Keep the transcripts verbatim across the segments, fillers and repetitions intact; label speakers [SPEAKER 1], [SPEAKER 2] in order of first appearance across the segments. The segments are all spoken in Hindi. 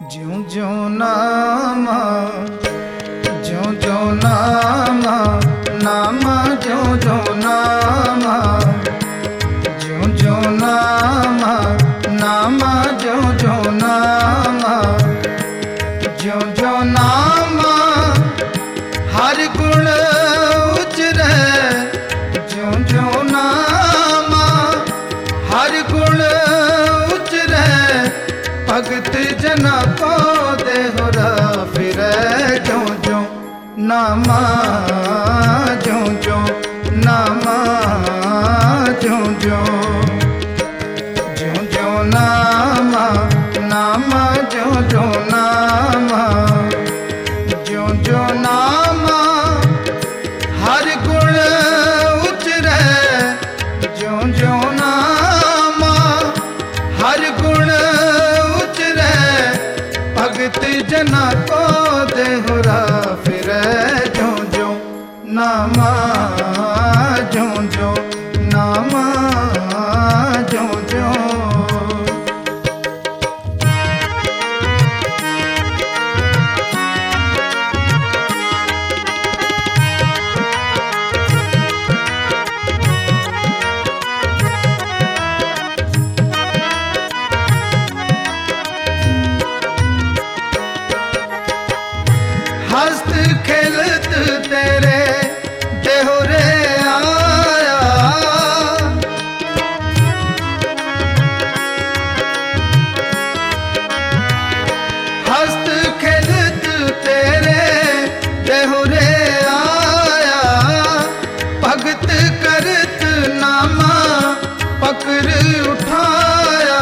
[SPEAKER 1] ज्यों ज्यों नामा ज्यों ज्यों नामा नामा ज्यों ज्यों नामा ज्यों ज्यों नामा नामा ज्यों ज्यों नामा ज्यों ज्यों नामा हर गुण उचरे ज्यों ज्यों नामा हर गुण उचरे भगत जना को देहुरा फिरे ज्यों ज्यों नामा ज्यों ज्यों नामा ज्यों ज्यों ज्यों ज्यों नामा नामा ज्यों ज्यों नामा ज्यों ज्यों नामा हर गुण उचरे ज्यों ज्यों नामा हर गुण उचरे भगत जना को देहुरा फिरे ज्यों ज्यों नामा ज्यों ज्यों नामा ज्यों ज्यों हस्त खेलत तेरे देहुरे आया हस्त खेलत तेरे देहुरे आया भगत करत नामा पकड़ उठाया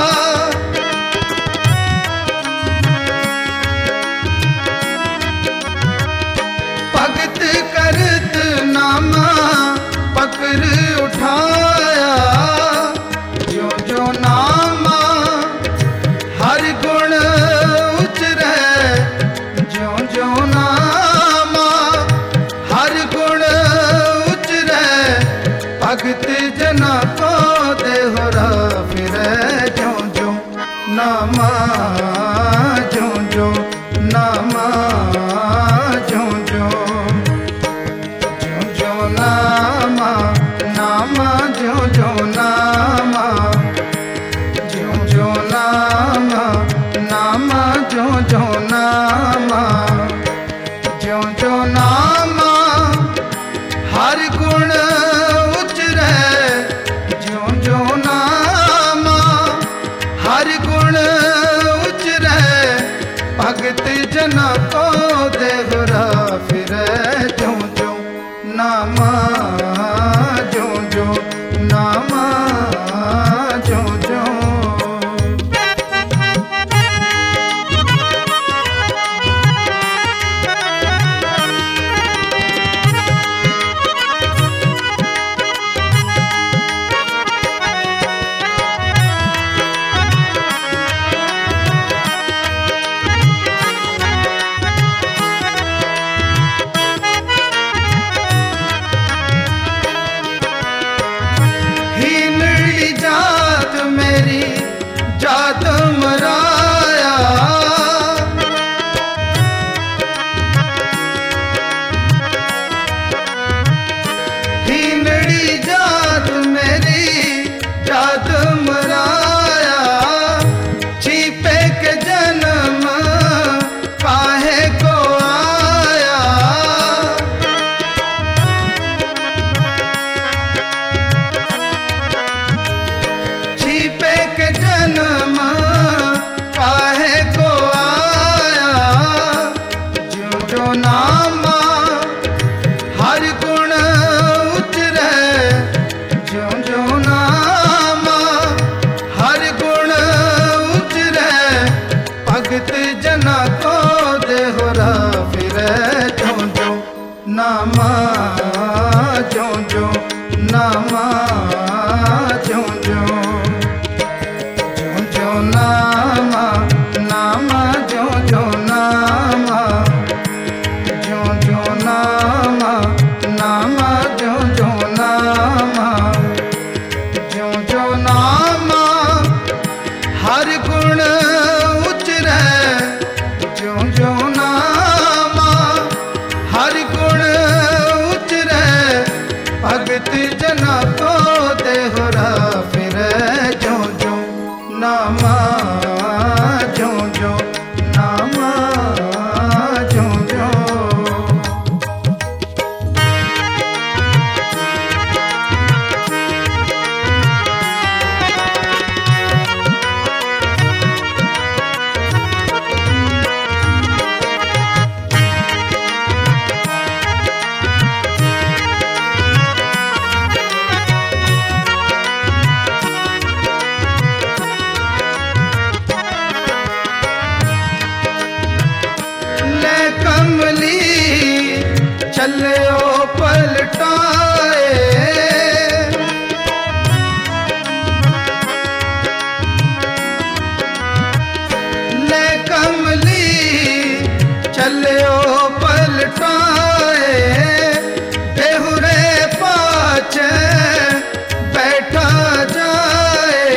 [SPEAKER 1] भगत करत नामा पकड़ उठाया ज्यों ज्यों नामा हर गुण उचरे ज्यों ज्यों नामा हर गुण उचरे भगत जना को देहुरा फिरे ज्यों ज्यों नामा ज्यों ज्यों नामा ज्यों ज्यों ज्यों ज्यों नामा नामा ज्यों ज्यों नामा ज्यों ज्यों नामा नामा ज्यों ज्यों नामा ज्यों ज्यों नामा हर गुण उचरे ज्यों ज्यों नामा हर गुण उचरे भगत जना को देहुरा फिरे ज्यों ज्यों नामा ज्यों ज्यों नामा ज्यों ज्यों चलियो पलटाए। ले कमली चलियो पलटाए, बेहुरे पाछे बैठा जाए।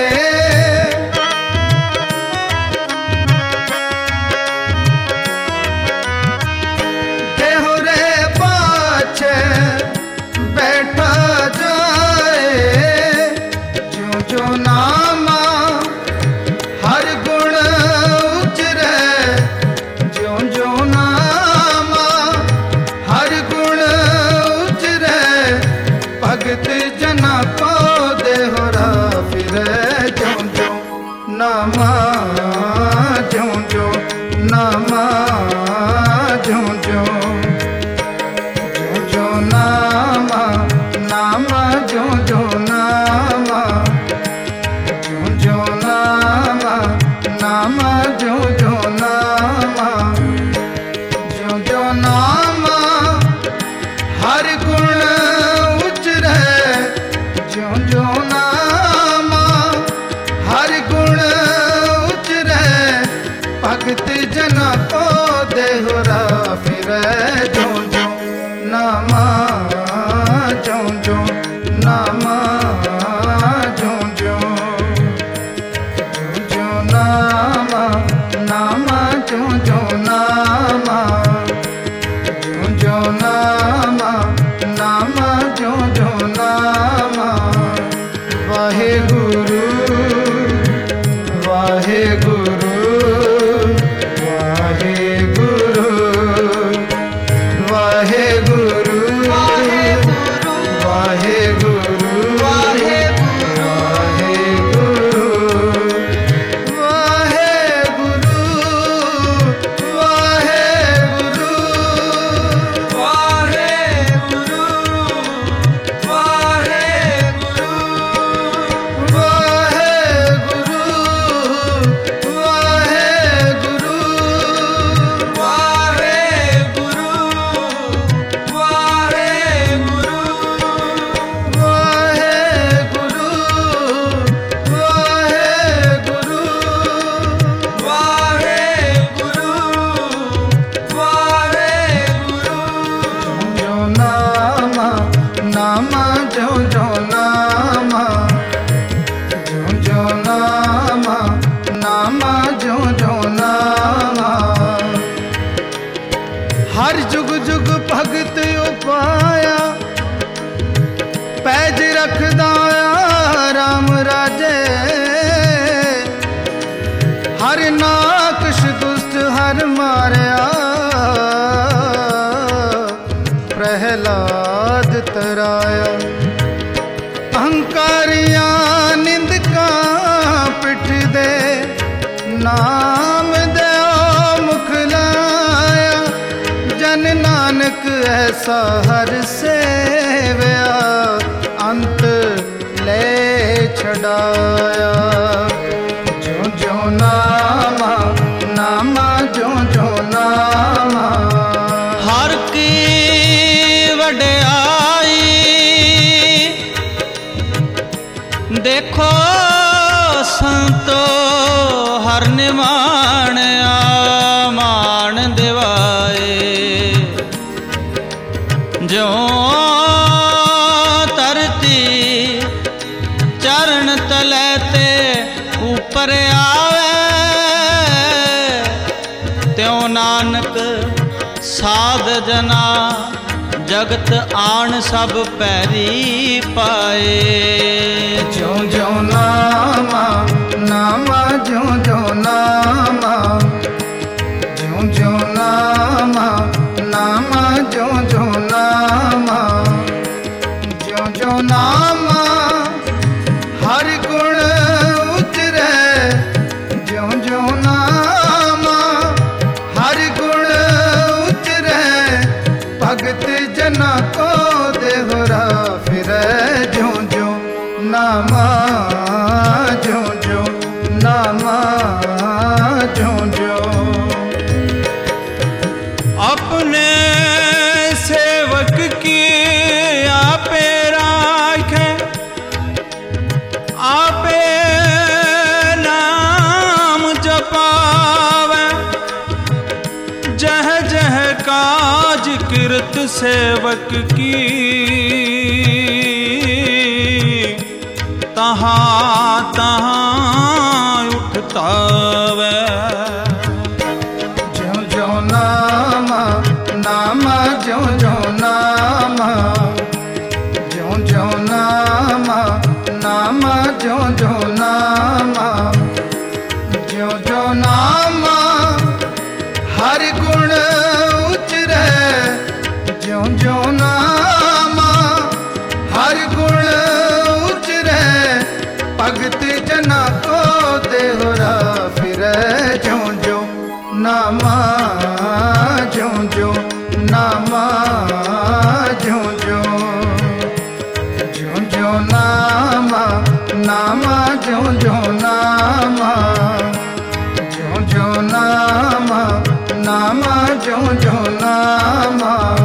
[SPEAKER 1] बेहुरे पाछे बैठा जाए, ज्यों ज्यों नामा हर गुण उचरे, ज्यों ज्यों नामा हर गुण उचरे, भगत जना को देहरा फिरे। ज्यों ज्यों नामा ज्यों ज्यों नामा ज्यों ज्यों ज्यों ज्यों नामा नामा ज्यों ज्यों नामा ज्यों ज्यों नामा नामा ज्यों ज्यों नामा ज्यों ज्यों नामा हर गुण उचरे, ज्यों ज्यों नामा हर गुण उचरे, भगत जना को देहरा फिरे। ज्यों ज्यों नामा ज्यों ज्यों नामा ज्यों ज्यों ज्यों ज्यों नामा नामा ज्यों ज्यों नामा ज्यों ज्यों नामा नामा ज्यों ज्यों नामा। वाहे गुरु वाहे गुरु वाहे गुरु वाहे गुरु वाहे गुरु वाहे गुरु वाहे गुरु वाहे गुरु वाहे गुरु वाहे गुरु वाहे गुरु वाहे गुरु वाहे गुरु वाहे गुरु वाहे गुरु वाहे गुरु वाहे गुरु वाहे गुरु वाहे गुरु। ज्यों नामा नामा ज्यों ज्यों नामा ज्यों ज्यों नामा नामा ज्यों ज्यों नामा। हर जुग जुग भगत उपाया, पैज रखदाया राम राजे। हर नाकश दुष्ट हर मारया, प्रहलाद तराया। अहंकारियां निंदका पिठ दे, नाम दो मुख लाया। जन नानक ऐसा हर सेवया, अंत ले छड़ाया। ज्यों ज्यों नामा नामा ज्यों ज्यों नामा।
[SPEAKER 2] हर की वड्याई देखो संतो, हर निमान मान दिवाए। ज्यों धरती चरण तले ते ऊपर आवे, त्यों नानक साध जना जगत आन सब पैरी पाए।
[SPEAKER 1] ज्यों ज्यों नामा नामा ज्यों ज्यों नामा ज्यों ज्यों नामा नामा ज्यों ज्यों नामा ज्यों ज्यों नामा हर गुण उतरे। ज्यों ज्यों नामा हर गुण उतरे, भगत जना को देहरा फिरे। ज्यों ज्यों नामा
[SPEAKER 2] भगत सेवक की तहाँ तहाँ उठता वे।
[SPEAKER 1] ज्यों ज्यों नामा नामा ज्यों ज्यों नामा ज्यों ज्यों नामा नामा ज्यों ज्यों नामा ज्यों ज्यों नामा हर गुण उचरे ज्यों ज्यों नामा हर गुण उचरे भगत जना को देहरा फिरे ज्यों ज्यों नामा ज्यों ज्यों नामा ज्यों ज्यों ज्यों ज्यों नामा नामा ज्यों ज्यों नामा ज्यों ज्यों नामा नामा ज्यों ज्यों नामा।